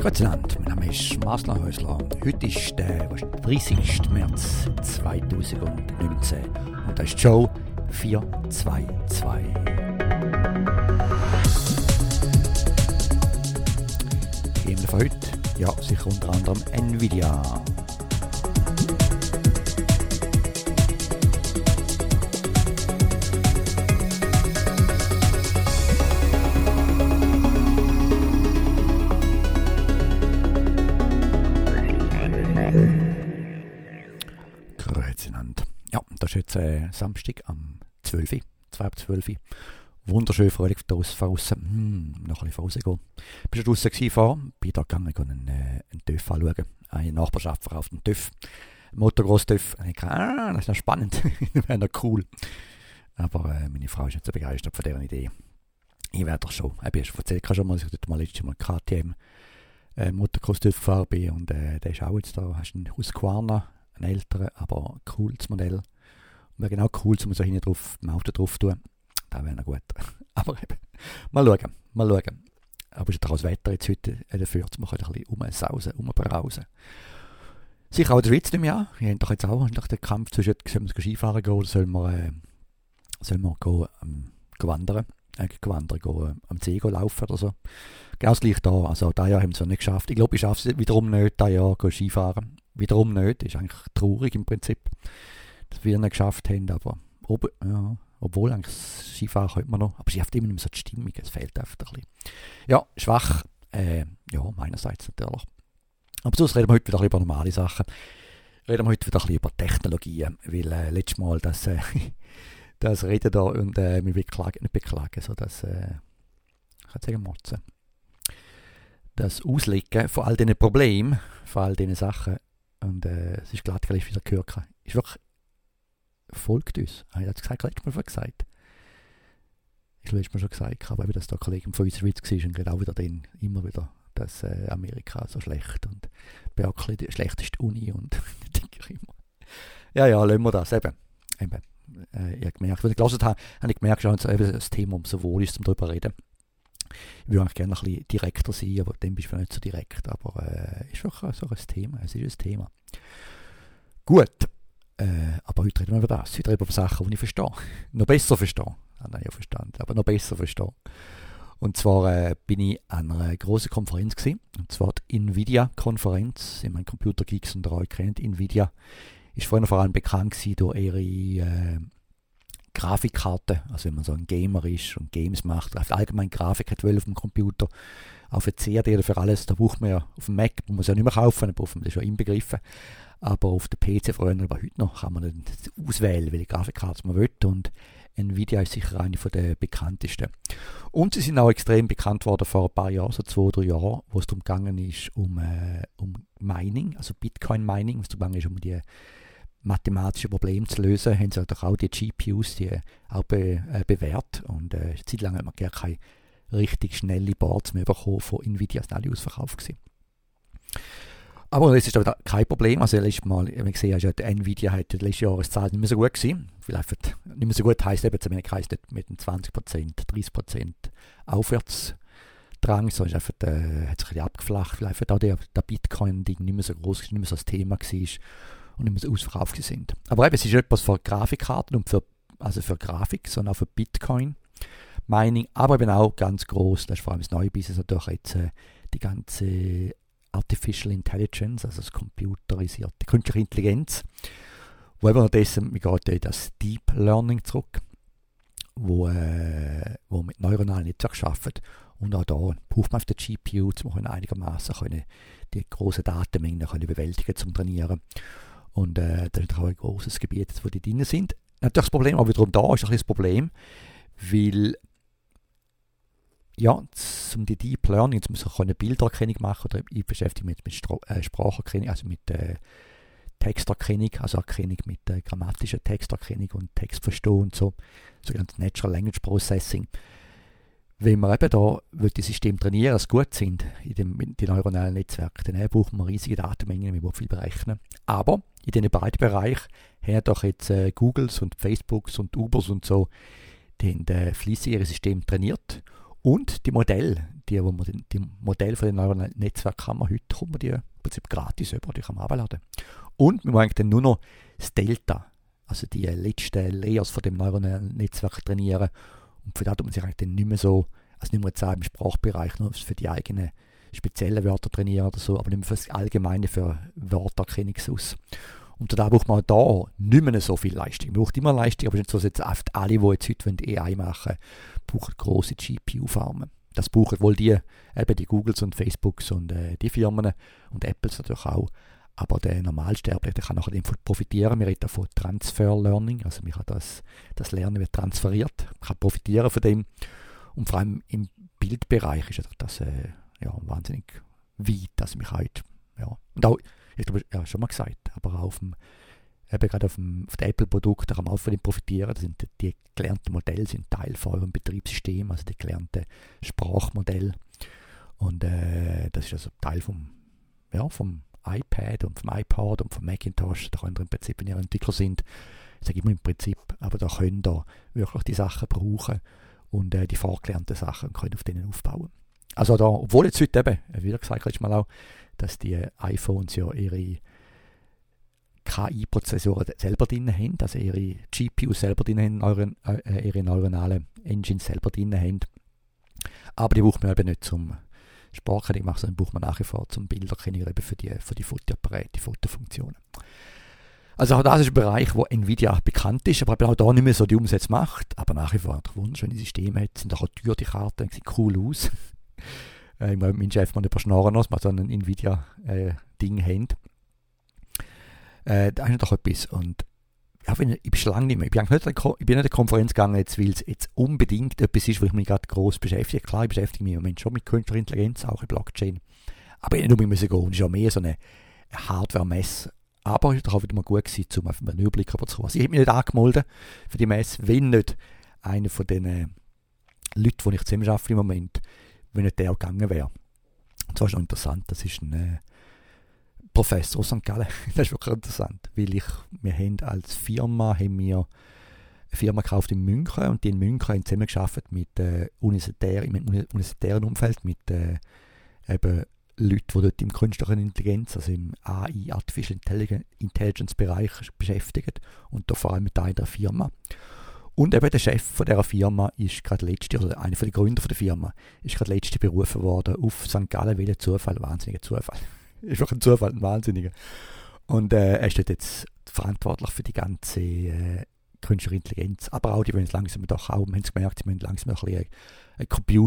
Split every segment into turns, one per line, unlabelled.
Grüezi, mein Name ist Marcel Häusler. Heute ist der 30. März 2019 und das ist die Show 422. Themen von heute, ja, sicher unter anderem Nvidia. Ja, das ist jetzt Samstag am 12. 2 ab 12. Wunderschön fröhlich draussen. Noch ein bisschen rausgehen. Bist du draussen gefahren? Bin da gegangen, einen TÜV anschauen. Eine Nachbarschaft verkauft einen TÜV. Motorgross-TÜV. Und ich dachte, das ist noch spannend. Das wäre noch cool. Aber meine Frau ist nicht so begeistert von dieser Idee. Ich werde doch schon. Ich habe schon erzählt, schon mal, dass ich dort letztes Mal KTM Motocross-TÜV gefahren bin. Und der ist auch jetzt da. Hast einen Husqvarna. Ein älteres, aber cooles Modell. Und wäre genau cool, um so hinten drauf, im Auto drauf zu tun. Das wäre noch gut. Aber eben, mal schauen. Aber ist ja doch das Wetter jetzt heute dafür, dass man ein bisschen rumsausen, rumbrausen. Sicher auch in der Schweiz nicht mehr. Wir haben doch jetzt auch nach dem Kampf zwischen, sollen wir Skifahren gehen oder sollen wir wandern. Am See laufen oder so. Genau das gleiche da. Also dieses Jahr haben wir es noch nicht geschafft. Ich glaube, ich schaffe es wiederum nicht, dieses Jahr Skifahren. Wiederum nicht. Ist eigentlich traurig im Prinzip, dass wir es nicht geschafft haben. Aber obwohl eigentlich Skifahren könnte man noch. Aber es ist immer nicht mehr so die Stimmung. Es fehlt einfach ein bisschen. Ja, schwach. Meinerseits natürlich. Aber sonst reden wir heute wieder über normale Sachen. Reden wir heute wieder ein bisschen über Technologien. Weil letztes Mal das Reden da und mich nicht beklagen. So das, ich kann sagen, motzen. Das Auslegen von all diesen Problemen, von all diesen Sachen, und es ist glatt, ich wieder gehört habe, ist wirklich, folgt uns. Ich habe es letztes Mal gesagt. Ich glaube, letztes Mal schon gesagt, aber eben, dass da ein Kollege von uns in der Schweiz war und gerade auch wieder immer wieder, dass Amerika so schlecht und Berkeley die schlechteste Uni und denke ich immer. Ja, lassen wir das eben. Ich habe gemerkt, als ich gelesen habe, habe ich gemerkt, dass das Thema so wohl ist, um darüber zu reden. Ich würde eigentlich gerne ein bisschen direkter sein, aber dem bist du nicht so direkt. Aber ist wirklich so ein Thema. Es ist ein Thema. Gut. Aber heute reden wir über das. Heute reden wir über Sachen, die ich verstehe. Noch besser verstehe. Nein, ja verstanden. Aber noch besser verstehe. Und zwar bin ich an einer grossen Konferenz gewesen. Und zwar die Nvidia-Konferenz. Ich meine, Computer Geeks und euch kennt Nvidia. Ist vorhin vor allem bekannt gewesen durch ihre Grafikkarte, also wenn man so ein Gamer ist und Games macht, allgemein Grafik hat auf dem Computer, auf der CAD oder für alles, da braucht man ja auf dem Mac, muss man es ja nicht mehr kaufen, da braucht man das schon inbegriffen, aber auf der PC früher, aber heute noch, kann man dann auswählen, welche Grafikkarte man will, und Nvidia ist sicher eine der bekanntesten. Und sie sind auch extrem bekannt worden vor ein paar Jahren, so 2-3 Jahren, wo es darum gegangen ist, um Mining, also Bitcoin-Mining, wo es darum gegangen ist, um die mathematische Probleme zu lösen, haben sie auch die GPUs auch bewährt. Und eine Zeit lang hat man gar keine richtig schnelle Boards mehr bekommen von Nvidia, sind alle ausverkauft gewesen. Aber es ist aber kein Problem. Also letztes Mal, wenn ich gesehen habe, Nvidia hat letztes Jahreszahlen nicht mehr so gut gewesen. Vielleicht nicht mehr so gut heisst eben, zumindest heisst mit dem 20%, 30% Aufwärtsdrang. So ist einfach, hat sich ein bisschen abgeflacht. Vielleicht auch der Bitcoin-Ding nicht mehr so groß, nicht mehr so das Thema war. Und nicht mehr so ausverkauft sind. Aber eben, es ist etwas für Grafikkarten und für Grafik, sondern auch für Bitcoin Mining, aber eben auch ganz groß, das ist vor allem das neue Business natürlich jetzt die ganze Artificial Intelligence, also das computerisierte künstliche Intelligenz, wo eben dessen, wir gehen das Deep Learning zurück, wo mit neuronalen Netzwerken arbeitet. Und auch da braucht man auf der GPU, um einigermaßen die grossen Datenmengen bewältigen, zum Trainieren. Und das ist auch ein grosses Gebiet, wo die drin sind. Natürlich das Problem, aber wiederum da ist ein bisschen das Problem, weil ja, um die Deep Learning, jetzt muss ich Bildererkennung machen, oder ich beschäftige mich mit Spracherkennung, also mit Texterkennung, also Erkennung mit grammatischer Texterkennung und Textverstehen und so, sogenanntes Natural Language Processing. Wenn wir eben da die Systeme trainieren, dass gut sind in die neuronalen Netzwerke, dann brauchen wir riesige Datenmengen, wir wollen viel berechnen. Aber in diesen beiden Bereichen haben doch jetzt Googles und Facebooks und Ubers und so, die haben fleissig ihre Systeme trainiert Und die Modelle, die Modelle von den neuronalen Netzwerken kann man heute im Prinzip gratis über, die kann man abladen. Und wir wollen dann nur noch das Delta, also die letzten Layers von dem neuronalen Netzwerk trainieren. Und für das tut man sich eigentlich dann nicht mehr so, also nicht mehr jetzt im Sprachbereich, nur für die eigenen speziellen Wörter trainieren oder so, aber nicht mehr für das Allgemeine, für Worterkennung aus. Und da braucht man da nicht mehr so viel Leistung. Man braucht immer Leistung, aber nicht so, dass jetzt oft alle, die jetzt heute AI machen, brauchen grosse GPU-Farmen. Das brauchen wohl die Googles und Facebooks und die Firmen und Apples natürlich auch. Aber der Normalsterbliche, der kann nachher davon profitieren. Wir reden von Transfer Learning, also man kann das Lernen wird transferiert, man kann profitieren von dem. Und vor allem im Bildbereich ist das wahnsinnig weit, dass mich halt, und auch, ich glaube, ja, schon mal gesagt, aber auch gerade auf den Apple-Produkten kann man auch von dem profitieren. Das sind die gelernten Modelle sind Teil von eurem Betriebssystem, also die gelernten Sprachmodelle. Und das ist also Teil vom iPad und vom iPod und vom Macintosh. Da könnt ihr im Prinzip, wenn ihr Entwickler sind, sage ich immer im Prinzip, aber da könnt ihr wirklich die Sachen brauchen und die vorgelernten Sachen können auf denen aufbauen. Also da, obwohl jetzt heute eben, wie gesagt, letztes Mal auch, dass die iPhones ja ihre KI-Prozessoren selber drin haben, also ihre GPUs selber drin haben, ihre neuronalen Engines selber drin haben. Aber die braucht man eben nicht zum Spracherkennung machen, sondern braucht man nachher vor zum Bilderkennung eben für die Fotoapparate, die Fotofunktionen. Also auch das ist ein Bereich, wo Nvidia bekannt ist, aber auch da nicht mehr so die Umsätze macht, aber nach wie vor ein wunderschönes System hat, sind auch teuer die Karten, sieht cool aus. Mein Chef mal ein paar Schnorren aus, man so ein Nvidia-Ding haben. Da ist doch etwas. Und ja, ich bin schon lange nicht mehr. Ich bin nicht in eine Konferenz gegangen, weil es jetzt unbedingt etwas ist, wo ich mich gerade gross beschäftige. Klar, ich beschäftige mich im Moment schon mit künstlicher Intelligenz, auch in Blockchain. Aber ich nicht unbedingt gehen. Es ist auch mehr so eine Hardware-Messe. Aber es war doch auch wieder mal gut gewesen, um einfach einen Überblick zu bekommen. Also ich habe mich nicht angemeldet für die Messe, wenn nicht einer von den Leuten, die ich zusammen arbeite im Moment, wenn nicht der auch gegangen wäre. Und das ist noch interessant. Das ist ein Professor aus St. Gallen. Das ist wirklich interessant, weil wir haben als Firma eine Firma gekauft in München und die in München haben zusammengearbeitet mit im universitären Umfeld, mit eben Leuten, die dort im künstlichen Intelligenz, also im AI, Artificial Intelligence Bereich beschäftigt und da vor allem mit einer Firma. Und eben der Chef von dieser Firma ist gerade also einer der Gründer von der Firma, ist gerade letzte berufen worden auf St. Gallen, welcher Zufall, wahnsinniger Zufall. Ist wirklich ein Zufall, ein wahnsinniger. Und er ist jetzt verantwortlich für die ganze künstliche Intelligenz. Aber auch die wollen langsam doch auch, wir haben es gemerkt, sie müssen langsam noch ein bisschen eine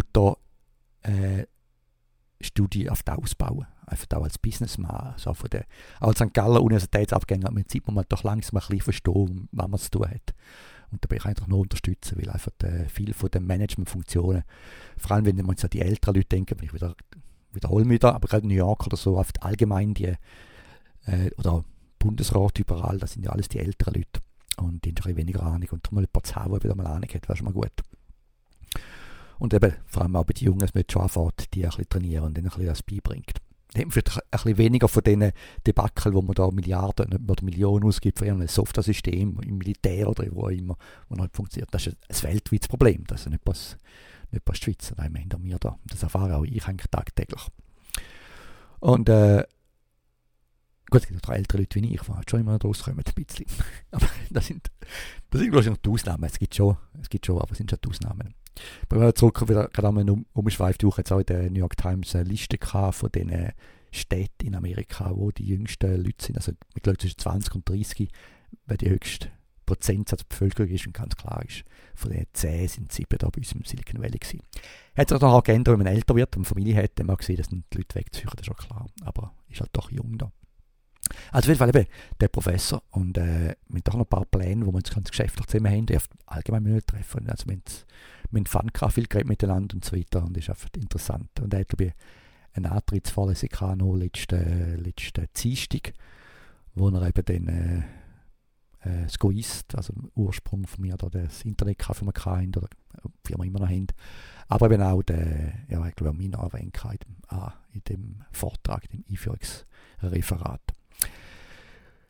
Computerstudie auf den ausbauen. Einfach auch als Businessman. Also auch als St. Gallen Universitätsabgänger im Prinzip muss man doch langsam ein bisschen verstehen, was man zu tun hat. Und dabei kann ich einfach nur unterstützen, weil einfach viele von den Managementfunktionen, vor allem wenn man jetzt an die älteren Leute denken, wenn ich wiederhole mich da, aber gerade in New York oder so, oft allgemein oder Bundesrat überall, das sind ja alles die älteren Leute. Und die haben ein weniger Ahnung. Und mal ein paar zu haben, die wieder mal Ahnung hat, wäre schon mal gut. Und eben, vor allem auch bei den Jungen, dass man schon anfängt, die ein bisschen trainieren und denen ein bisschen das beibringt. Dann haben wir vielleicht ein bisschen weniger von diesen Debakel, wo man da Milliarden oder Millionen ausgibt für ein Software-System im Militär oder wo immer, wo nicht funktioniert. Das ist ein weltweites Problem. Das ist nicht was die Schweizer, nein, hinter mir da. Das erfahre auch ich eigentlich tagtäglich. Und gut, es gibt auch ältere Leute wie ich, die halt schon immer daraus kommen, ein bisschen. Aber das sind glaube ich, die Ausnahmen. Es gibt schon, aber es sind schon die Ausnahmen. Aber wenn wir zurück wieder gerade einmal umschweift, ich jetzt auch in der New York Times eine Liste von den Städten in Amerika, wo die jüngsten Leute sind. Also ich glaube zwischen 20 und 30, wer die höchste Prozentsatz der Bevölkerung ist und ganz klar ist, von den 10 sind 7 da bei uns im Silicon Valley gewesen. Hat sich auch geändert, wenn man älter wird und eine Familie hat, dann mag man sehen, dass die Leute wegziehen, das ist schon klar. Aber ist halt doch jung da. Also auf jeden Fall eben der Professor und wir haben doch noch ein paar Pläne, wo wir uns ganz geschäftlich zusammen haben, die allgemein nicht treffen. Also wir haben Fun gehabt, viel geredet miteinander und so weiter und das ist einfach interessant. Und er hat, glaube ich, eine Antrittsvorlesung gehabt, noch letzten Dienstag, wo er eben dann Skoist, also im Ursprung von mir, da das Internetcafé haben oder wie wir immer noch haben. Aber eben auch ich glaube auch meine Anwesenheit in dem Vortrag, in dem Einführungsreferat.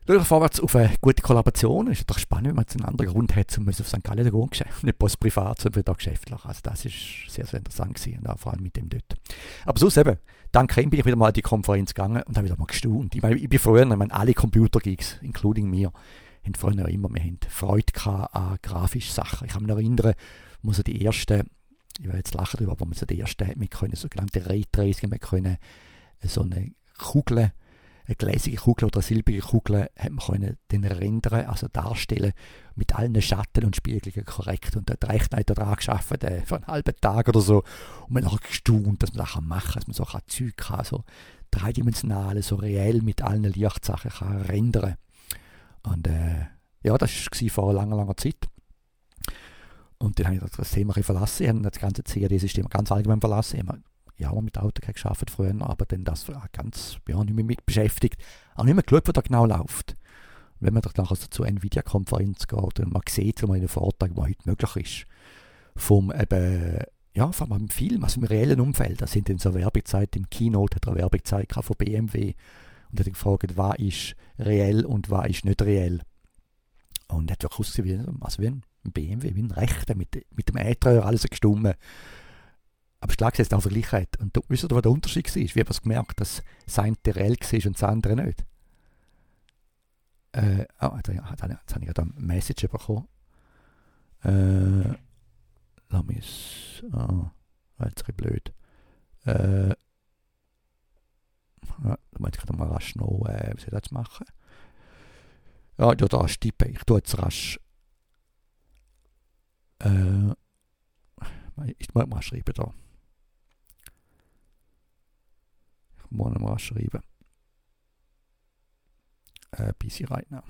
Durch vorwärts auf eine gute Kollaboration. Ist doch spannend, wenn man jetzt einen anderen Grund hat, um auf St. Gallen zu gehen. Nicht bloß privat, sondern auch geschäftlich. Also das ist sehr, sehr interessant gewesen. Und auch vor allem mit dem dort. Aber sonst eben, dank ihm bin ich wieder mal an die Konferenz gegangen und habe wieder mal gestaunt. Ich meine, ich bin früher, alle Computergeeks, including mir, haben früher immer, wir haben Freude an grafischen Sachen. Ich kann mich noch erinnern, wo so die ersten, ich will jetzt lachen darüber, aber wir so die ersten, wir können sogenannte Raytracing, wir können so eine Kugel, eine gläsige Kugel oder eine silbrige Kugel haben wir können den rendern, also darstellen, mit allen Schatten und Spiegelungen korrekt. Und da hat der Rechner daran gearbeitet, für einen halben Tag oder so. Und man hat gestaunt, dass man das machen kann, dass man so Zeug kann, so dreidimensional, so reell mit allen Lichtsachen kann rendern. Und ja, das war vor langer, langer Zeit. Und dann habe ich das Thema verlassen. Ich habe das ganze CAD-System ganz allgemein verlassen. Ich habe ja mit AutoCAD gearbeitet früher, aber dann das ganz nicht mehr mit beschäftigt. Auch nicht mehr geschaut, was da genau läuft. Wenn man doch nachher so zur Nvidia-Konferenz geht und man sieht, wie man in einem Vortrag, was heute möglich ist, vom vom Film, also im reellen Umfeld. Da sind dann so Werbezeiten im Keynote, hat er eine Werbezeit von BMW. Und er hat gefragt, was ist reell und was ist nicht reell. Und er hat wirklich ausgesehen wie ein BMW, wie ein Rechter, mit dem Äther, alles gestummen. Aber es ist klar, dass es auch verglichen hat. Und wisst ihr, was der Unterschied war? Wie haben wir es gemerkt, dass das eine reell war und das andere nicht? Jetzt habe ich gerade eine Message bekommen. Lass mich es... jetzt ein bisschen blöd. Ja, da muss ich gerade mal rasch noch, wie soll ich das machen? Ja, da ist tippen. Ich tue jetzt rasch. Ich muss mal schreiben da. Ich muss mal schreiben. Busy right now.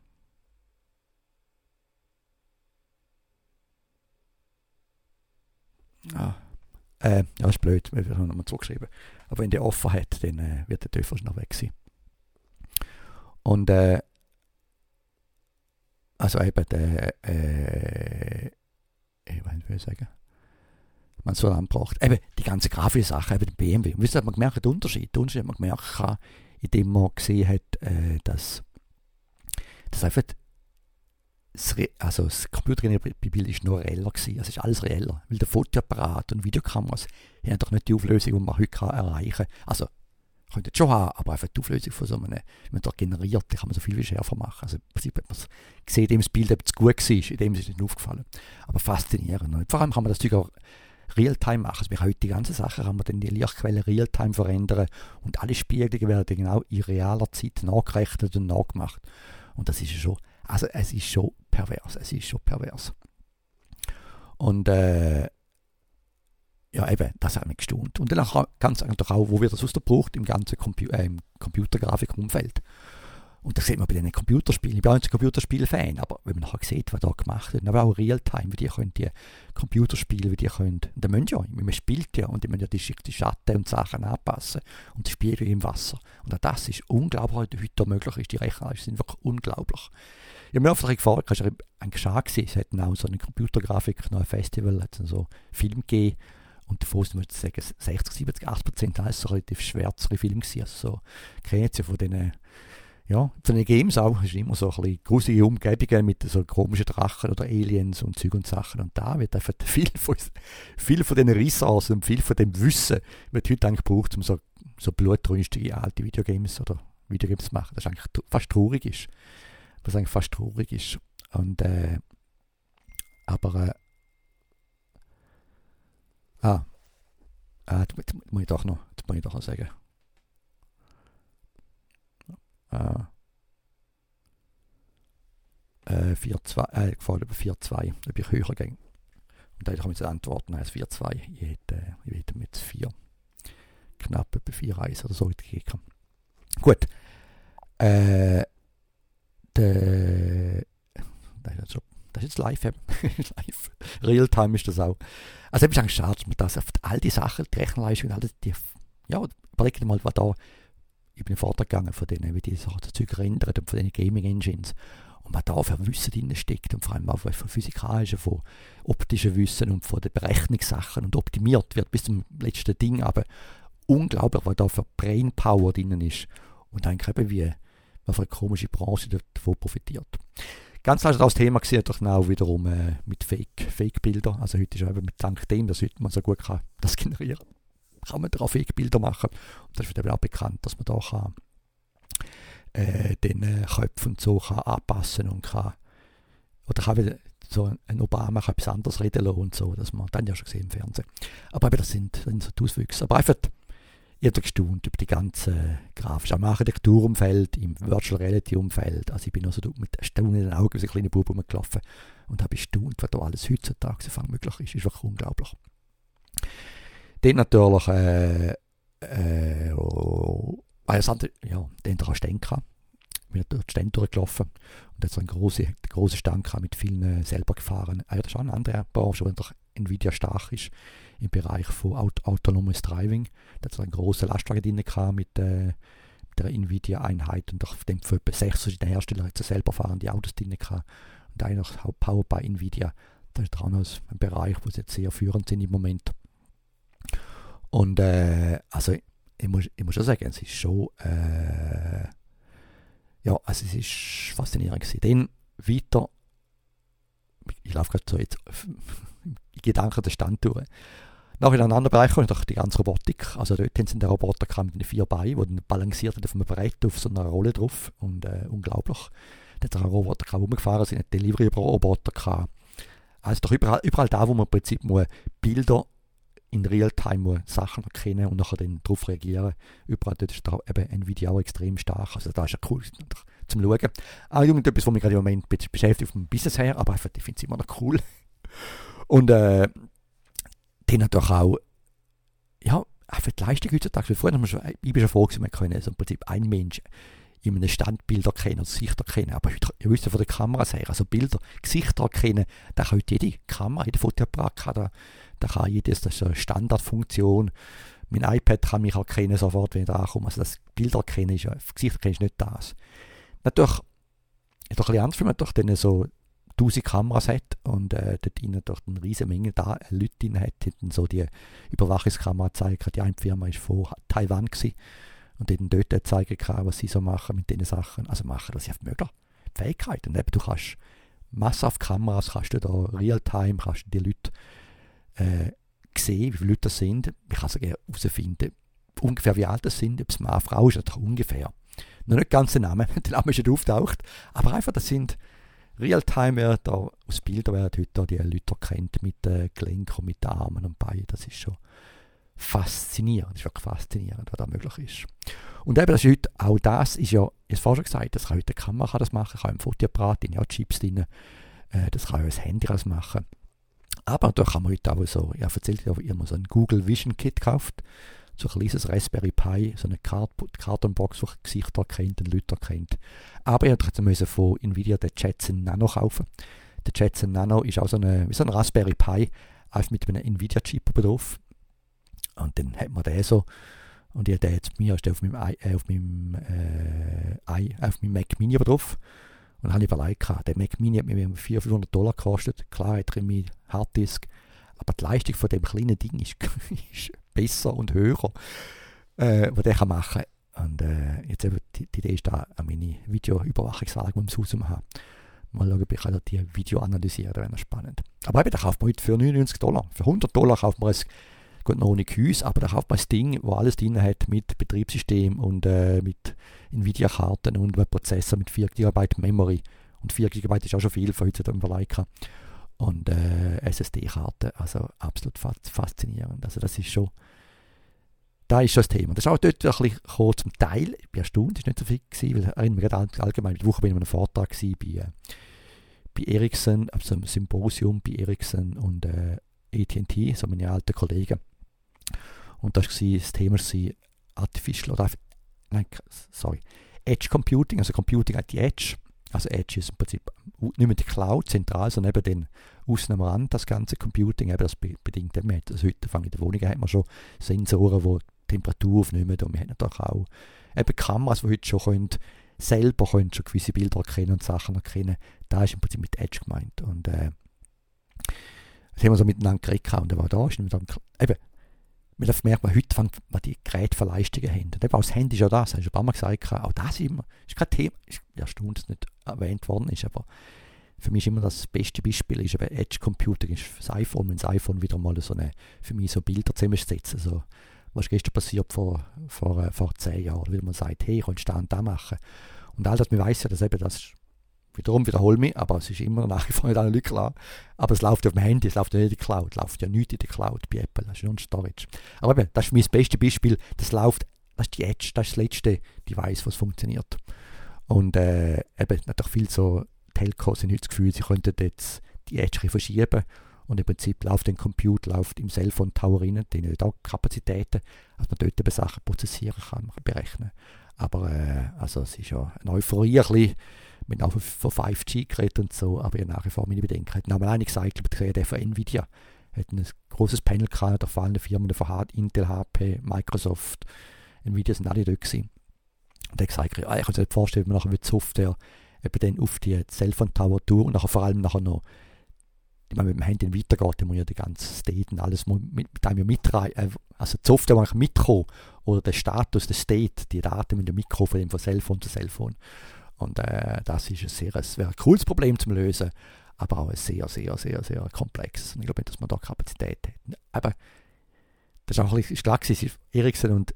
Ja, ist blöd, wir haben nochmal zurückgeschrieben. Aber wenn der offen hat, dann wird der Töpfer noch weg sein. Und also eben ich will sagen, man so angebracht. Eben die ganze grafische Sache, eben den BMW. Und wisst ihr, hat man gemerkt, den Unterschied. Den Unterschied hat man gemerkt, indem man gesehen hat, dass einfach das computergenerierte Bild ist noch reeller gewesen. Also ist alles reeller. Weil der Fotoapparat und Videokameras haben doch nicht die Auflösung, die man heute erreichen kann. Also, könnte es schon haben, aber einfach die Auflösung von so einem, wenn man da generiert, da kann man so viel wie schärfer machen. Also im Prinzip hat man gesehen, dem das Bild ob es gut war, in dem ist es nicht aufgefallen. Aber faszinierend. Und vor allem kann man das Zeug auch Realtime machen. Also wir können heute die ganzen Sachen, kann man dann die Lichtquelle Realtime verändern und alle Spiegelungen werden genau in realer Zeit nachgerechnet und nachgemacht. Und das ist schon, also es ist schon pervers. Und ja, eben, das hat mich gestaunt. Und dann ganz einfach auch, wo wird das braucht im ganzen Computergrafik-Umfeld. Und das sieht man bei den Computerspielen. Ich bin auch nicht ein Computerspiel-Fan, aber wenn man nachher sieht, was da gemacht wird, aber auch Realtime, wie die können die Computerspiele, wie die können, und da müssen ja, man spielt ja, und die müssen ja die Schatten und Sachen anpassen und die Spiegel im Wasser. Und auch das ist unglaublich, was heute möglich ist. Die Rechner sind wirklich unglaublich. Ich habe mir oft gefragt, hast du einen Geschah gesehen? Es hat auch so eine Computergrafik, noch ein Festival, hat es so einen Film gegeben, und davon würde ich sagen, 60, 70, 80% alles so relativ schwärzere Filme gewesen. Also so Kreationen von diesen, ja, von den Games auch, es ist immer so ein bisschen gruselige Umgebungen mit so komischen Drachen oder Aliens und Zeug und Sachen. Und da wird einfach viel von diesen Ressourcen und viel von dem Wissen, wird heute eigentlich gebraucht, um so blutrünstige alte Videogames zu machen. Das ist eigentlich fast traurig ist. Und aber das muss ich doch noch sagen. 4-2, gefallen über 4-2, ob ich höher gehe. Und da kann ich jetzt antworten, nein, 4-2. Ich hätte mit 4. Knapp über 4-1 oder so gegeben. Gut. Das ist jetzt live. Live. Realtime ist das auch. Also, es ist eigentlich schade, dass man das auf all die Sachen, die Rechenleistung, all die, ja, überlegt mal, was da, ich bin Vortrag gegangen von denen, wie die Sachen das Zeug rendern und von den Gaming Engines. Und was da für Wissen drin steckt und vor allem auch von physikalischen, von optischen Wissen und von den Berechnungssachen und optimiert wird bis zum letzten Ding. Aber unglaublich, was da für Brainpower drin ist. Und eigentlich eben was für eine komische Branche davon profitiert. Ganz klar ist das Thema gesehen, doch auch wiederum mit Fake-Bildern. Also heute ist ja eben dank dem, dass heute man so gut kann, das generieren kann man da auch Fake-Bilder machen. Und das ist eben auch bekannt, dass man da kann, den Köpfen und so kann anpassen und kann, oder kann wieder so ein Obama kann etwas anderes reden lassen und so, das man dann ja schon gesehen im Fernsehen. Aber eben, das sind so die Auswüchse. Aber einfach, ich habe gestaunt über die ganze Grafik, am Architekturumfeld, im Virtual Reality Umfeld. Also ich bin also mit erstaunenden Augen wie ein kleiner Bub rumgelaufen und habe gestaunt, was da alles heutzutage möglich ist. Das ist wirklich unglaublich. Dann natürlich den Stand gehabt. Ich bin durch den Stand durchgelaufen und hat so einen grossen Stand gehabt mit vielen selber gefahren. Das ist auch eine andere Branche, wo Nvidia stark ist im Bereich von autonomes Driving. Da hat so einen grossen Lastwagen drin gehabt mit der Nvidia-Einheit und auf dem für etwa 6 verschiedene Hersteller hat es selber fahrende Autos drin gehabt. Und einer Powered by Nvidia. Das ist auch noch ein Bereich, wo sie jetzt sehr führend sind im Moment. Und also ich muss schon sagen, es ist schon also es ist faszinierend gewesen. Dann weiter, ich laufe gerade so jetzt in Gedanken den Stand durch. Nach in einem anderen Bereich kommt die ganze Robotik. Also dort haben sie den Roboter mit den 4 Beinen, der dann balanciert hat auf einem Brett auf so einer Rolle drauf. Und unglaublich. Da hat auch Roboter rumgefahren, sind Delivery-Roboter gehabt. Also doch überall da, wo man im Prinzip Bilder in Realtime Sachen erkennen und nachher dann darauf reagieren. Überall dort ist da eben Nvidia auch extrem stark. Also da ist ja cool zum Schauen. Auch etwas, was mich gerade im Moment beschäftigt vom Business her, aber einfach, ich finde es immer noch cool. Und dann natürlich auch, ja, einfach die Leistung heutzutage. Vorher ich bin schon froh gewesen, wir können so im Prinzip ein Mensch in einem Standbild erkennen, also Gesichter erkennen. Aber heute, ihr wisst ja von den Kameras her, also Bilder, Gesichter erkennen, da kann heute jede Kamera, jeder Fotoapparat da kann jedes, das ist eine Standardfunktion. Mein iPad kann mich erkennen sofort, wenn ich da komme. Also das Bilder erkennen ist ja, Gesichter erkennen ist nicht das. Natürlich, ist doch ein bisschen anders, wenn man doch dann so 1000 Kameras hat und dort innen durch eine riesige Menge Leute drin hat, die so die Überwachungskamera zeigen. Die eine Firma war von Taiwan gewesen, und dort zeigen kann, was sie so machen mit diesen Sachen. Also machen das einfach möglich. Die Fähigkeiten. Du kannst massenhaft Kameras, kannst du da Realtime, kannst du die Leute sehen, wie viele Leute das sind. Ich kann sogar herausfinden, ungefähr wie alt das sind, ob es Mann, Frau ist, oder ungefähr. Noch nicht ganz der Name ist nicht auftaucht, aber einfach, das sind Realtime, da aus Bildern werden heute die Leute erkannt mit den Gelenken und mit den Armen und Beinen. Das ist schon faszinierend, das ist wirklich faszinierend, was da möglich ist. Und eben, das ist heute, auch das ist ja, ich habe vorhin schon gesagt, das kann heute eine Kamera das machen, kann ein Fotoapparat, ja Chips drin, das kann auch ein Handy das machen. Aber da kann man heute auch so, ich habe erzählt, ich habe immer so ein Google Vision Kit gekauft, so ein kleines Raspberry Pi, so eine Kartonbox, die Gesichter erkennt und Leute erkennt. Aber ich musste von Nvidia den Jetson Nano kaufen. Der Jetson Nano ist auch so ein Raspberry Pi, einfach mit einem Nvidia-Chip drauf. Und dann hat man den so, und ich habe den jetzt mir auf meinem Mac Mini drauf. Und dann habe ich überlegt, der Mac Mini hat mir $400-500 gekostet. Klar, hat drin mein Harddisk. Aber die Leistung von dem kleinen Ding ist besser und höher, was der kann machen kann. Und jetzt eben die Idee ist da, meine Videoüberwachungsanlage, die wir im Haus haben. Mal schauen, ob ich die Video analysieren, das wäre spannend. Aber eben, da kauft man heute für $99. Für $100 kauft man es, gut noch ohne Gehäuse, aber da kauft man das Ding, wo alles drin hat mit Betriebssystem und mit Nvidia-Karten und einem Prozessor mit 4 GB Memory. Und 4 GB ist auch schon viel für heute im Vergleich. Und SSD-Karten, also absolut faszinierend. Also das ist schon das Thema. Das ist auch dort ein bisschen gekommen, zum Teil, ich bin erstaunt, es war nicht so viel gewesen, weil ich erinnere mich gerade allgemein, die Woche bin ich an einem Vortrag bei Ericsson, also einem Symposium bei Ericsson und AT&T, so meine alten Kollegen. Und das Thema war Edge Computing, also Computing at the Edge. Also Edge ist im Prinzip nicht mehr die Cloud zentral, sondern eben den außen am Rand, das ganze Computing, eben das bedingt eben, also heute in der Wohnung hat man schon Sensoren, die Temperatur aufnehmen, und wir haben natürlich auch eben Kameras, die heute schon selber schon gewisse Bilder erkennen und Sachen erkennen. Da ist im Prinzip mit Edge gemeint. Und das haben wir so miteinander geredet und er war da, ist eben Weil das merkt man heute, was die Geräte für Leistungen haben. Und eben auch das Handy ist ja das, hast du schon ein paar Mal gesagt, auch das ist kein Thema. Ich bin erstaunt, dass es nicht erwähnt worden ist, aber für mich ist immer das beste Beispiel ist eben Edge Computing ist für das iPhone, wenn das iPhone wieder mal für mich so Bilder zusammensetzt. Also, was ist gestern passiert vor 10 Jahren, wie man sagt, hey, ich kann da und da machen. Und all das, man weiss ja, dass eben das wiederum wiederhole mich, aber es ist immer nach wie vor nicht allen Leuten klar. Aber es läuft ja auf dem Handy, es läuft ja nicht in der Cloud, es läuft ja nichts in der Cloud bei Apple, das ist nur ein Storage. Aber eben, das ist für mich das beste Beispiel, das ist die Edge, das ist das letzte Device, was funktioniert. Und eben natürlich viel so Telcos haben heute das Gefühl, sie könnten jetzt die Edge verschieben und im Prinzip läuft ein Computer, läuft im Cellphone Tower rein, die hat auch Kapazitäten, dass man dort eben Sachen prozessieren kann, berechnen. Aber also es ist ja eine Euphorie ein bisschen, mit auch von 5G geredet und so, aber ja nach wie vor meine Bedenken. Hat einmal gesagt, der von Nvidia hat ein großes Panel gehabt, da fallen Firmen von Intel, HP, Microsoft, Nvidia sind alle dort gewesen. Und er hat gesagt, ja, ich kann mir nicht vorstellen, wie man nachher mit Software eben dann auf die Cellphone Tower durch und nachher vor allem nachher noch, wenn man mit dem Handy weitergeht, dann muss ja die ganze State und alles mit einem mitreißen, also die Software muss mitkommen oder der Status, der State, die Daten mit dem Mikro von Cellphone zu Cellphone. Und das ist wäre ein cooles Problem zu lösen, aber auch ein sehr, sehr, sehr, sehr komplexes. Und ich glaube nicht, dass man da Kapazität hat. Aber das ist auch ein bisschen klar gewesen, Ericsson und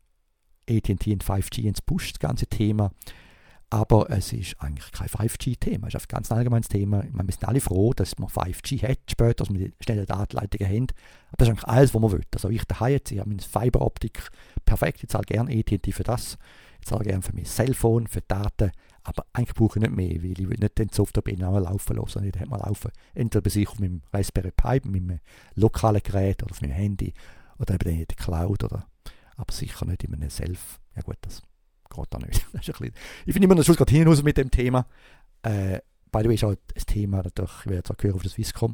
AT&T und 5G ins Push, das ganze Thema. Aber es ist eigentlich kein 5G-Thema, es ist ein ganz allgemeines Thema. Wir sind alle froh, dass man 5G hat später, dass wir die schnellen Datenleitungen haben. Aber das ist eigentlich alles, was man will. Also ich daheim jetzt, ich habe meine Fiberoptik perfekt, ich zahle gerne AT&T für das. Ich zahle gerne für mein Cellphone, für Daten, aber eigentlich brauche ich nicht mehr, weil ich will nicht den Software bei ihnen laufen lassen, sondern ich will mal laufen. Entweder bei sich auf meinem Raspberry Pi, mit meinem lokalen Gerät oder auf meinem Handy oder eben in der Cloud, aber sicher nicht in einem Ja gut, das geht auch nicht. Das ist ich finde immer, dass ich gerade hinaus mit dem Thema. By the way ist auch ein Thema, natürlich, ich werde jetzt auch hören auf das Swisscom.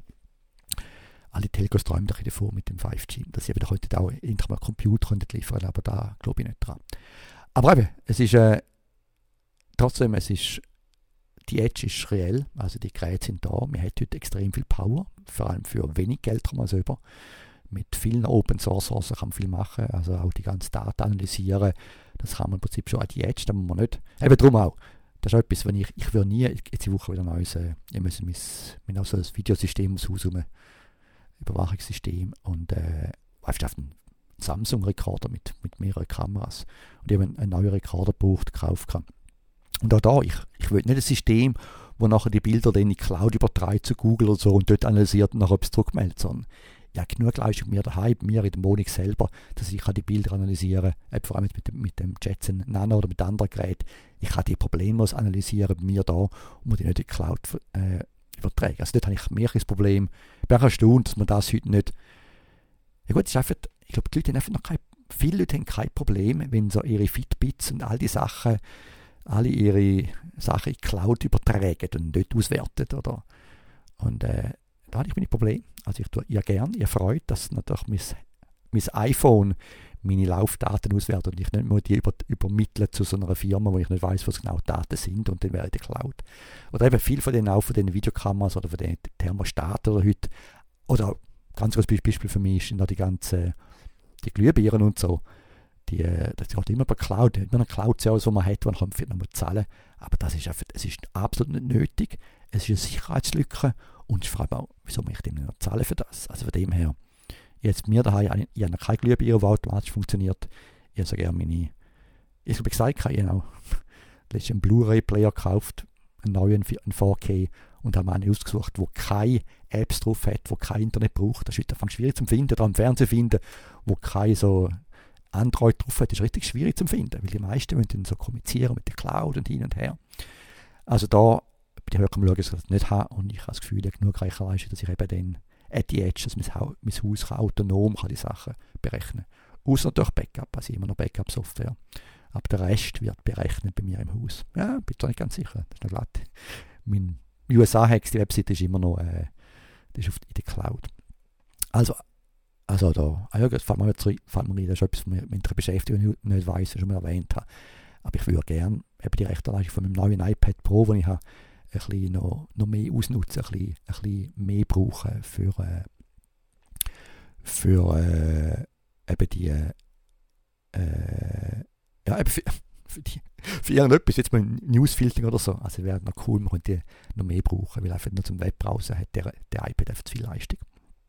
Alle Telcos träumen doch davor mit dem 5G, dass sie wieder heute auch Internet Computer liefern können, aber da glaube ich nicht dran. Aber eben, es ist trotzdem, die Edge ist reell, also die Geräte sind da, man hat heute extrem viel Power, vor allem für wenig Geld kann man selber. Mit vielen Open Source kann man viel machen, also auch die ganze Daten analysieren, das kann man im Prinzip schon an die Edge, da muss man nicht, eben darum auch, das ist etwas, wenn ich würde nie, jetzt die Woche wieder ein neues, ich muss mir auch so ein Videosystem aus Haus Überwachungssystem und einfach einen Samsung-Rekorder mit mehreren Kameras und ich habe einen neuen Rekorder gekauft. Und auch da, ich will nicht ein System, wo nachher die Bilder dann in die Cloud überträgt zu Google oder so und dort analysiert und nachher etwas zurückmeldet, sondern ich habe genug Leistung mir daheim, mir in der Wohnung selber, dass ich die Bilder analysieren kann, vor allem mit dem Jetson Nano oder mit anderen Geräten. Ich kann die Probleme analysieren bei mir da und muss die nicht in die Cloud übertragen. Also dort habe ich mehr das Problem. Ich bin auch erstaunt, dass man das heute nicht... Ja gut, es ist einfach, ich glaube, die Leute haben einfach noch viele Leute haben kein Problem, wenn so ihre Fitbits und all die Sachen, alle ihre Sachen in die Cloud übertragen und dort auswerten. Oder? Und da habe ich meine Probleme. Also ich tue ja gern, ihr freut, dass natürlich mein iPhone meine Laufdaten auswertet und ich nicht mehr die übermittle zu so einer Firma, wo ich nicht weiß, was genau die Daten sind und dann wäre in der Cloud. Oder eben viel von denen auch von den Videokameras oder von den Thermostaten oder heute. Oder ganz großes Beispiel für mich sind da die Glühbirnen und so. Das geht immer bei Cloud. Immer eine Cloud-Service, die man hat, wo man nochmal zahlen. Aber es ist absolut nicht nötig. Es ist eine Sicherheitslücke. Und ich frage auch, wieso muss ich dem nicht noch zahlen für das? Also von dem her, jetzt mir daheim, ich habe noch keine Glühbirne, die automatisch funktioniert. Ich habe so gerne ich habe gesagt, ich habe auch letztens einen Blu-ray-Player gekauft, einen neuen, einen 4K, und habe einen ausgesucht, der keine Apps drauf hat, der kein Internet braucht. Das ist heute schwierig zu finden, oder am Fernsehen finden, wo kein so Android drauf hat, ist richtig schwierig zu finden, weil die meisten wollen dann so kommunizieren mit der Cloud und hin und her. Also da bin ich wirklich am schauen, dass ich das nicht habe, und ich habe das Gefühl, ich habe genug Rechenleistung, dass ich eben dann at the edge, dass mein Haus autonom kann die Sachen berechnen kann. Außer durch Backup, also immer noch Backup-Software. Aber der Rest wird berechnet bei mir im Haus. Ja, bin ich nicht ganz sicher, das ist noch glatt. Mein USA-Hacks, die Webseite ist immer noch die ist in der Cloud. Also da, das fällt mir rein, das ist etwas, was mich mit der Beschäftigung nicht weiss, was ich schon mal erwähnt habe. Aber ich würde gerne die Rechenleistung von meinem neuen iPad Pro, den ich habe, ein bisschen noch mehr ausnutzen, ein bisschen mehr brauchen für eben ja, eben für irgendetwas, jetzt mal ein Newsfiltering oder so, also wäre noch cool, man könnte noch mehr brauchen, weil einfach nur zum Webbrowser hat der iPad einfach zu viel Leistung.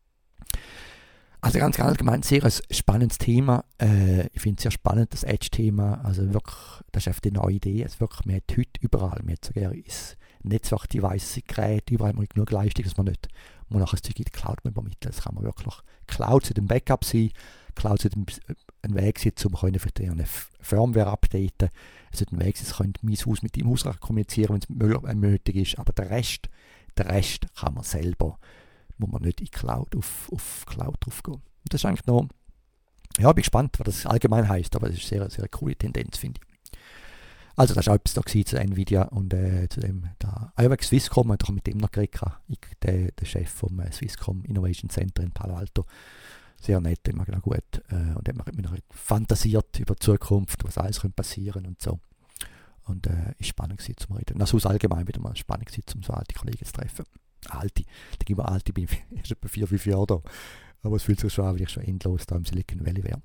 Also ganz allgemein sehr ein spannendes Thema. Ich finde es sehr spannend, das Edge-Thema. Also wirklich, das ist einfach die neue Idee. Also wirklich, man hat heute überall, man hat sogar ins Netzwerk-Device Geräte, überall mal genug Leistung, dass man nicht nachher das Zeug in die Cloud übermitteln. Das kann man wirklich, Cloud sollte ein Backup sein, Cloud sollte ein Weg sein, um für eine Firmware updaten. Es sollte ein Weg sein, mein Haus mit deinem Haus kommunizieren, wenn es nötig ist. Aber der Rest kann man selber, muss man nicht in Cloud auf Cloud drauf gehen. Und das ist eigentlich noch, ja, ich bin gespannt, was das allgemein heisst, aber das ist eine sehr coole Tendenz, finde ich. Also das war auch etwas da zu Nvidia und zu dem, Swisscom, und ich mit dem noch geredet, der Chef vom Swisscom Innovation Center in Palo Alto. Sehr nett, der mag auch gut. Und der hat mir fantasiert über die Zukunft, was alles passieren könnte und so. Und ist spannend gewesen zum Reden. Und das ist allgemein wieder mal spannend gewesen, um so alte Kollegen zu treffen. Alte, da gibt mir alte, ich bin erst etwa 4-5 Jahre da. Aber es fühlt sich schon an, weil ich schon endlos da im Silicon Valley wäre.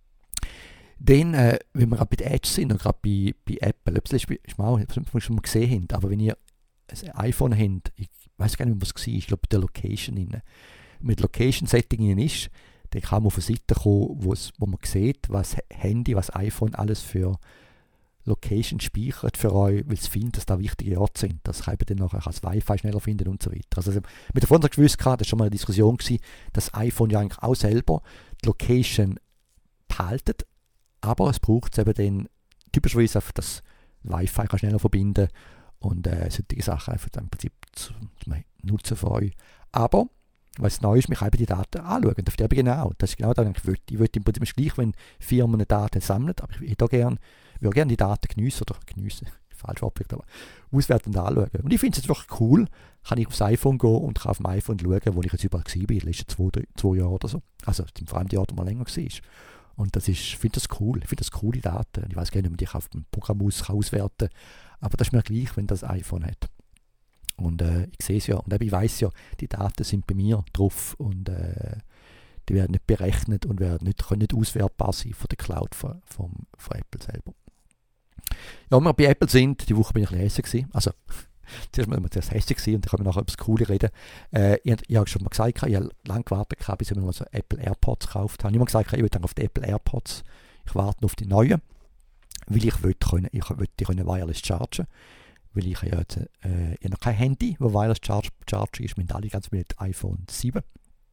Dann, wenn wir gerade bei der Edge sind und gerade bei Apple, das ist mal, was wir schon mal gesehen haben, aber wenn ihr ein iPhone habt, ich weiß gar nicht mehr, was es war, ich glaube bei der Location rein, mit Location-Setting ist, dann kann man auf eine Seite kommen, wo man sieht, was Handy, was iPhone alles für Location speichert für euch, weil es findet, dass da wichtige Orte sind. Das kann dann nachher das Wi-Fi schneller finden und so weiter. Also mit der vorhin gewusst, das war schon mal eine Diskussion gewesen, dass das iPhone ja eigentlich auch selber die Location behaltet, aber es braucht eben dann typischerweise einfach das Wi-Fi kann schneller verbinden und solche Sachen einfach im Prinzip zu nutzen für euch. Aber was neu ist, wir können die Daten anschauen. Das ist genau. Das ist genau das, was ich will. Ich will im Prinzip gleich, wenn Firmen Daten sammeln, aber ich würde gerne die Daten geniessen, falsch abwirkt, aber auswerten und anschauen. Und ich finde es jetzt wirklich cool, kann ich aufs iPhone gehen und kann auf dem iPhone schauen, wo ich jetzt überall war, in den letzten 2 Jahren oder so. Also vor allem die Jahre, die man länger war. Und ich finde das cool. Ich finde das coole Daten. Ich weiß gar nicht, ob man die auf dem Programm auswerten kann, aber das ist mir gleich, wenn das iPhone hat. Und ich sehe es ja, und ich weiß ja, die Daten sind bei mir drauf und die werden nicht berechnet und können nicht auswertbar sein von der Cloud von Apple selber. Ja, wenn wir bei Apple sind, die Woche bin ich ein bisschen hässlich gewesen. Also, zuerst mal hässlich gewesen und dann können wir nachher über das Coole reden. Ich habe schon mal gesagt, ich habe lange gewartet, bis ich mir mal so Apple AirPods gekauft habe. Ich habe immer gesagt, ich will dann auf die Apple AirPods, ich warte auf die neuen, weil ich will die können wireless chargen. Weil ich ja jetzt noch kein Handy, wo wireless charge ist, mit alle ganz mit iPhone 7.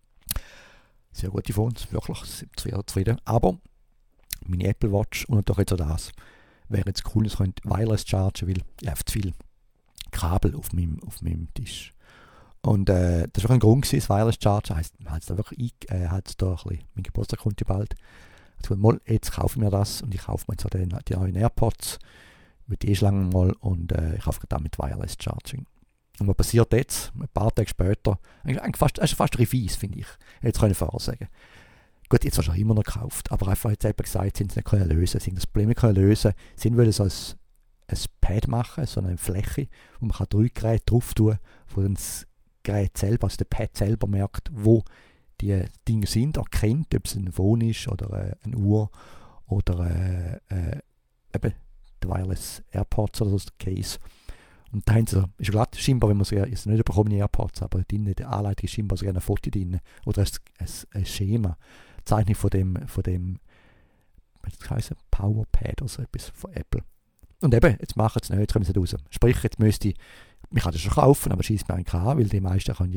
Sehr gute Phones, wirklich sehr zufrieden. Aber meine Apple Watch und doch jetzt auch das wäre jetzt cool, es könnte wireless chargen, weil ich habe zu viel Kabel auf meinem Tisch. Und das war auch ein Grund gewesen, das wireless chargen heisst, man hat es da wirklich mein Geburtstag kommt ja bald. Also, jetzt kaufe ich mir das und ich kaufe mir jetzt auch die neuen AirPods mit lange mal und ich kaufe gerade mit Wireless Charging. Und was passiert jetzt? Ein paar Tage später, eigentlich fast ein Revis, finde ich. Jetzt kann ich vorher sagen. Gut, jetzt hast du immer noch gekauft, aber einfach jetzt eben gesagt, sie haben es nicht lösen, sie haben das Problem nicht lösen. Sie wollen so ein Pad machen, so eine Fläche, wo man 3 Geräte drauf tun kann, wo dann das Gerät selber, also der Pad selber merkt, wo die Dinge sind, erkennt, ob es ein Phone ist oder eine Uhr oder eben der Wireless AirPods oder so, der Case. Und da haben sie so, ist glatt, scheinbar, wenn man so, jetzt nicht bekommene AirPods, aber in der Anleitung ist scheinbar sogar ein Foto drin oder ein Schema, Zeichnung von dem was heisst Powerpad oder so etwas von Apple. Und eben, jetzt machen sie es nicht, jetzt kommen sie raus. Sprich, jetzt müsste ich kann das schon kaufen, aber schießt mir eigentlich an, weil die meisten kann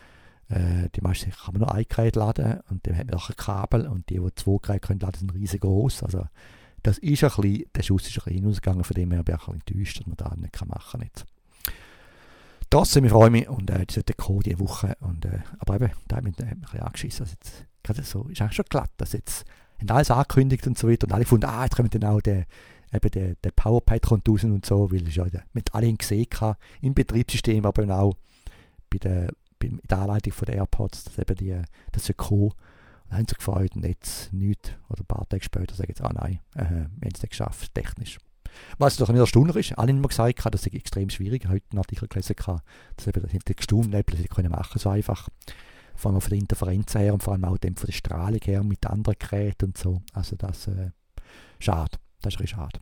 man nur ein Gerät laden und dann hat man auch ein Kabel und die 2 Geräte können laden, sind riesig groß. Also das ist ein bisschen, der Schuss ist ein bisschen hinausgegangen, von dem her bin ich ein bisschen enttäuscht, dass man das nicht machen kann. Trotzdem, ich freue mich und das sollte kommen diese Woche. Und, aber eben, da hat mich ein bisschen angeschissen. Also jetzt, gerade so, ist eigentlich schon glatt, dass jetzt alles angekündigt und so weiter und alle gefunden, jetzt kommt dann auch der Powerpad kommt raus und so, weil ich ja mit allen gesehen habe, im Betriebssystem, aber auch bei der Anleitung von den AirPods, dass eben das soll kommen. Und dann haben sie gefreut und jetzt nichts, oder ein paar Tage später sagen sie, nein, wir haben es nicht geschafft, technisch. Was doch nicht erstaunlich ist, alle haben immer gesagt, das ist extrem schwierig, heute einen Artikel gelesen, dass eben das gestaunt, das können machen so einfach. Vor allem von der Interferenz her und vor allem auch dann von der Strahlung her mit anderen Geräten und so. Also das vor allem auch von der Interferenz her mit anderen Geräten und anderen Geräten und so. Also das schade. Das ist ein bisschen schade.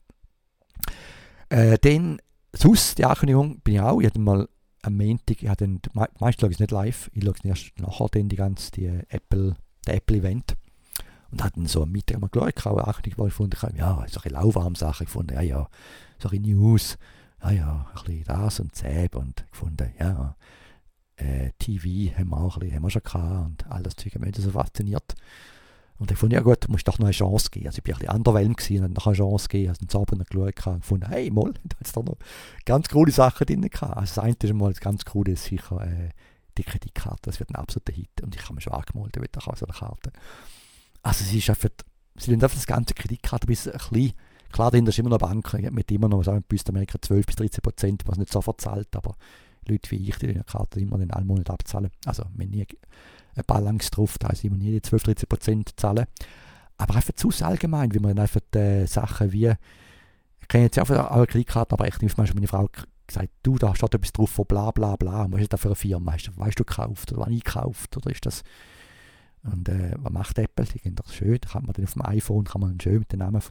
Dann, sonst, die Ankündigung bin ich auch. Ich hatte mal am Montag, meistens schaue ich es nicht live, ich schaue es erst nachher dann der Apple-Event. Und hatten so am Mittag mal geschaut, auch eine Ankündigung, wo ich gefunden habe, ja, so ein lauwarme Sache gefunden, ja, so ein News, ein bisschen das und Zäb und gefunden, ja, TV haben wir schon gehabt und all das Zeug hat mich so fasziniert. Und ich fand, ja gut, musst doch noch eine Chance geben. Also ich war ein bisschen anderweitig gewesen und noch eine Chance gegeben. Also den Abend geschaut und gefunden, hey, da hat es doch noch ganz coole Sachen drin gehabt. Also das eine ist mal das ganz coole, ist sicher die Kreditkarte. Das wird ein absoluter Hit. Und ich habe mir schon angemalt, da wird auch so eine Karte. Also sie ist einfach, sie nehmen einfach das ganze Kreditkarte bis ein bisschen, klar, dahinter ist immer noch eine Bank, mit immer noch, sagen wir, in Amerika 12-13%, was nicht sofort zahlt, aber Leute wie ich, die die Karte immer den Monat abzahlen. Also wenn nie eine Balance drauf, da ist immer nie die 12-13% zahlen. Aber einfach zu allgemein, wie man dann einfach Sachen wie, ich kenne jetzt auch eine Kreditkarte, aber ich nehme manchmal meine Frau gesagt, du, da steht etwas drauf von bla bla bla, was ist das für eine Firma? Weißt du gekauft oder wann eingekauft oder ist das? Und was macht Apple? Die gehen doch schön, da kann man dann auf dem iPhone schön mit dem Namen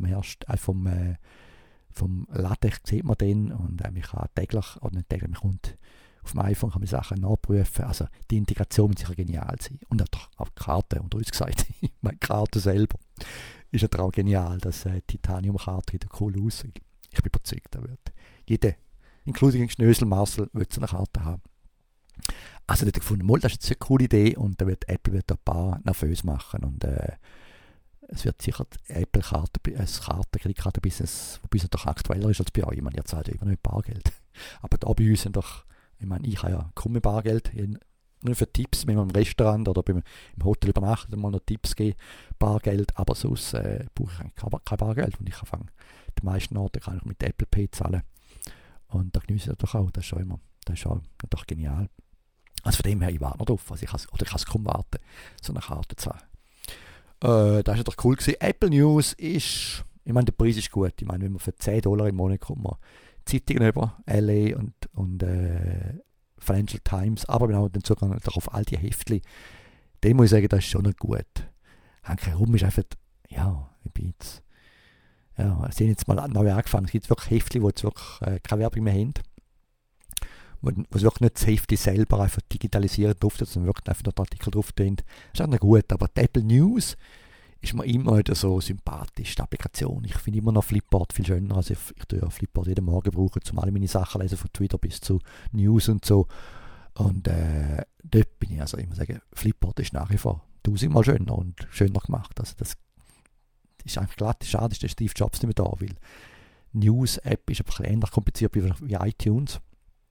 vom Laden, sieht man den und ich kann täglich, oder nicht täglich, man kommt auf dem iPhone, kann man Sachen nachprüfen, also die Integration wird sicher genial sein. Und auch die Karte, unter uns gesagt, meine Karte selber ist ja auch genial, das Titanium-Karte sieht cool aus. Ich bin überzeugt, da wird jeder, inklusive Schnösel, Marcel, wird so eine Karte haben. Also da habe ich gefunden, das ist jetzt eine coole Idee und da wird Apple ein paar nervös machen und es wird sicher die Apple-Karte, ein Kreditkarte-Business, wobei es doch aktueller ist als bei euch. Ich meine, ihr zahlt ja immer noch Bargeld. Aber da bei uns sind doch, ich meine, ich habe ja kaum mehr Bargeld, nur für Tipps, wenn man im Restaurant oder im Hotel übernachtet, mal noch Tipps geben, Bargeld, aber sonst brauche ich eigentlich kein Bargeld und ich kann die meisten Orte kann ich mit Apple Pay zahlen und da genieße ich das doch auch, das ist schon natürlich genial. Also von dem her, ich warte noch drauf, also ich kann es kaum warten, so eine Karte zu haben. Das war doch cool gewesen. Apple News ist, ich meine, der Preis ist gut. Ich meine, wenn man für $10 im Monat kommt, man Zeitungen über LA und Financial Times, aber auch den Zugang auf all die Heftchen. Dem muss ich sagen, das ist schon noch gut. Hanke Rum ist einfach, ja, ich bin jetzt, ja, sie haben jetzt mal neu angefangen. Es gibt wirklich Heftchen, wo jetzt wirklich keine Werbung mehr haben. Wo es wirklich nicht das Heftchen selber einfach digitalisiert drauf, sondern wirklich einfach noch den Artikel drauf stehen. Das ist auch noch gut, aber die Apple News ist mir immer wieder so sympathisch, die Applikation. Ich finde immer noch Flipboard viel schöner. Also ich tue ja Flipboard jeden Morgen brauchen, um alle meine Sachen lesen, von Twitter bis zu News und so. Und dort bin ich, also ich muss sagen, Flipboard ist nach wie vor 1000-mal schöner und schöner gemacht. Also das ist eigentlich glatt, schade, ist der Steve Jobs nicht mehr da, weil News-App ist einfach ähnlich kompliziert wie iTunes.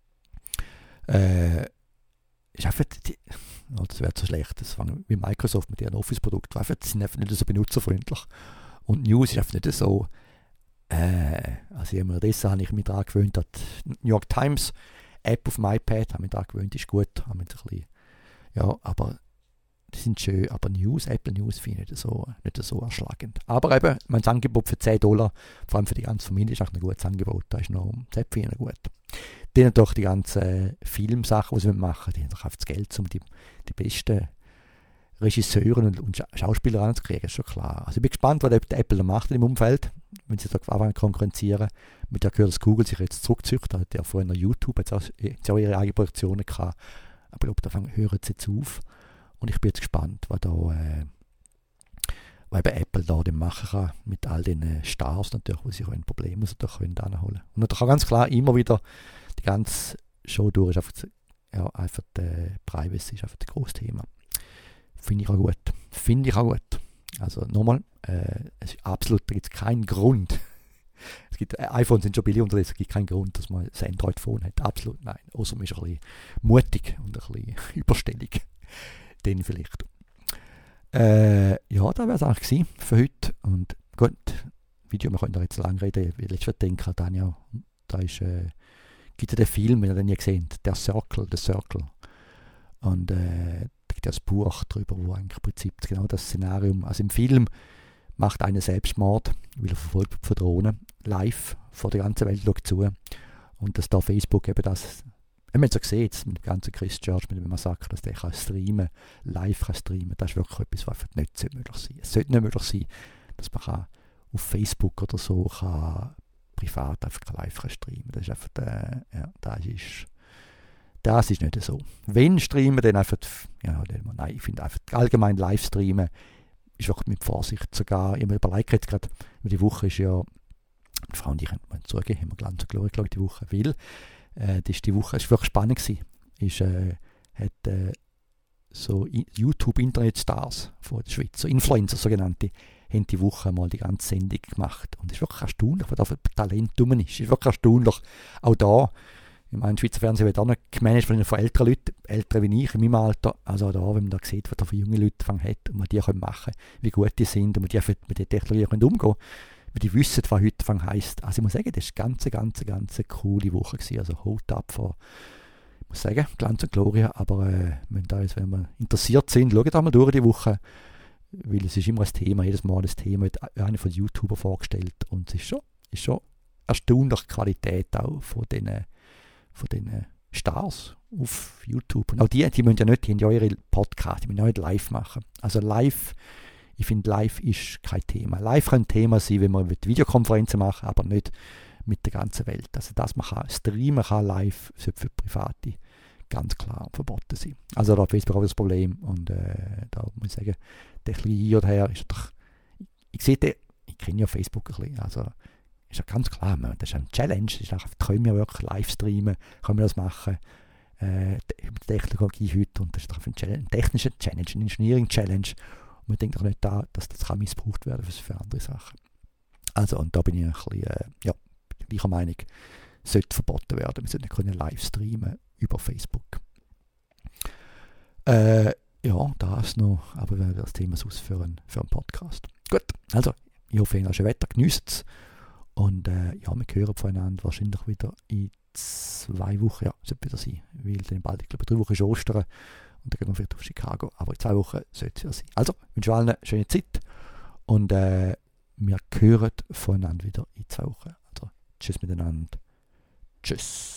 Ist einfach das wäre zu schlecht, das wie Microsoft mit ihren Office-Produkten, die sind einfach nicht so benutzerfreundlich. Und News ist einfach nicht so, also dessen habe ich mich daran gewöhnt, die New York Times App auf dem iPad, habe mich daran gewöhnt, ist gut, habe mich ein bisschen, ja, aber die sind schön, aber Apple News finde ich nicht so erschlagend. Aber eben, mein Angebot für $10, vor allem für die ganze Familie, ist auch ein gutes Angebot, da ist noch Zäpfchen gut. Dann doch die ganzen Filmsachen, die sie machen, die haben doch einfach das Geld, um die besten Regisseure und Schauspieler anzukriegen, ist schon klar. Also ich bin gespannt, was Apple macht im Umfeld, wenn sie da anfangen konkurrenzieren. Mit der gehört, dass Google sich jetzt zurückzieht, da hat ja vorhin noch YouTube jetzt auch ihre eigenen Produktionen gehabt. Aber ich glaube, da hören sie jetzt auf. Und ich bin jetzt gespannt, was eben Apple da machen kann, mit all den Stars natürlich, wo sie Probleme anholen können. Und natürlich auch ganz klar, immer wieder die ganze Show durch ist einfach die Privacy ist einfach das grosse Thema. Finde ich auch gut. Also nochmal, es ist absolut, da gibt es keinen Grund. iPhones sind schon billig unterwegs, es gibt keinen Grund, dass man ein Android-Phone hat. Absolut nein. Außer man ist ein bisschen mutig und ein bisschen überstellig. Den vielleicht. Ja, das wäre es eigentlich gewesen für heute. Und gut, Video, wir können da jetzt lang reden. Ich will jetzt schon denken, Daniel, da ist, gibt es den Film, wenn ihr den nie gesehen habt, The Circle. Und da gibt es ein Buch darüber, wo eigentlich im Prinzip genau das Szenario, also im Film macht einer Selbstmord, weil er verfolgt wird von Drohnen, live vor der ganzen Welt schaut zu. Und dass da Facebook eben das Wenn man so sieht, mit dem ganzen Christchurch, mit dem Massaker, dass der kann streamen, live kann streamen, das ist wirklich etwas, was einfach nicht möglich sein sollte. Es sollte nicht möglich sein, dass man kann auf Facebook oder so kann privat einfach live streamen. Das ist einfach, das ist nicht so. Wenn streamen, dann einfach, nein, ich finde einfach allgemein live streamen ist wirklich mit Vorsicht sogar, ich habe mir überlegt jetzt gerade, die Woche ist ja, die Frau und ich haben mal zugegeben, haben wir Glanz und Glory geschaut, die Woche, weil die Woche ist wirklich spannend gewesen. Hat so YouTube-Internet-Stars von der Schweiz, so Influencer sogenannte, haben die Woche mal die ganze Sendung gemacht. Und es ist wirklich erstaunlich, was da für Talent dumm ist. Es ist wirklich erstaunlich. Auch da, ich meine, Schweizer Fernsehen wird auch nicht gemanagt von älteren Leuten, älter wie ich, in meinem Alter. Also auch da, wenn man da sieht, was da für junge Leute hat und man die machen können, wie gut die sind und mit der Technologie umgehen können, weil die wissen, was heute heisst. Also ich muss sagen, das war eine ganz coole Woche gewesen. Also Hut ab von, ich muss sagen, Glanz und Gloria, aber wenn wir interessiert sind, schaut auch mal durch die Woche, weil es ist immer ein Thema, jedes Mal ein Thema, wird einer von den YouTubern vorgestellt und es ist schon erstaunlich die Qualität auch von diesen Stars auf YouTube. Und auch die müssen ja nicht, die haben ja ihre Podcasts, die müssen ja nicht live machen. Also live, ich finde, live ist kein Thema. Live kann ein Thema sein, wenn man Videokonferenzen machen, aber nicht mit der ganzen Welt. Also dass man streamen kann live, sollte für Private ganz klar verboten sein. Also da hat Facebook auch das Problem und da muss ich sagen, der Technologie hierher ist doch, ich kenne ja Facebook ein bisschen, also ist ja ganz klar, das ist eine Challenge, können wir wirklich live streamen, können wir das machen, mit der Technologie heute, und das ist doch eine technische Challenge, eine Engineering-Challenge, und man denkt doch nicht da, dass das kann missbraucht werden für andere Sachen. Also, und da bin ich ein bisschen, gleicher Meinung, sollte verboten werden, wir sollten nicht live streamen über Facebook. Das noch, aber das Thema aus für einen Podcast. Gut, also, ich hoffe, ihr habt schön Wetter, genießt es. Und wir hören voneinander wahrscheinlich wieder in 2 Wochen. Ja, sollte wieder sein, weil dann bald, ich glaube, 3 Wochen ist Ostern und dann gehen wir vielleicht auf Chicago. Aber in 2 Wochen sollte es wieder sein. Also, ich wünsche allen eine schöne Zeit und wir hören voneinander wieder in 2 Wochen. Also, tschüss miteinander. Tschüss.